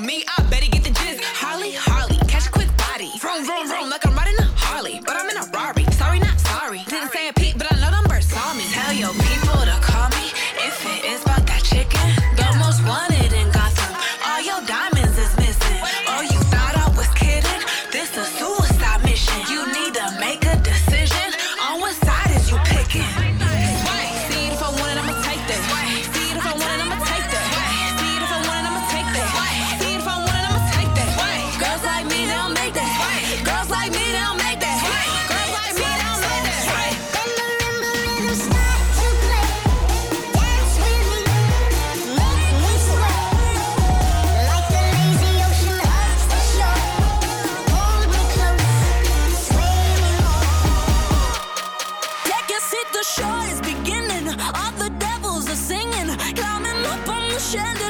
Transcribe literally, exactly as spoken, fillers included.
about me, I better get the gist. Harley, Harley, catch a quick body. Vroom, vroom, vroom, like I'm riding a Harley, but I'm in a Rari. Sorry, not sorry. Didn't say a peep, but I know them birds saw me. Tell your people to call me if it is about that chicken. The most wanted in Gotham. All your diamonds is missing. Oh, you thought I was kidding? This a suicide mission. You need to make a decision on what side is you picking. See it if I want it, I'ma take that. See it if I want it, I'ma take that. See it if I want it, I'ma take that. See it if I want it, I'ma take that. Girls like me, they don't make that. Girls like me, they don't make that. Girls like me, they don't make that. The show is beginning, all the devils are singing, climbing up on the chandelier.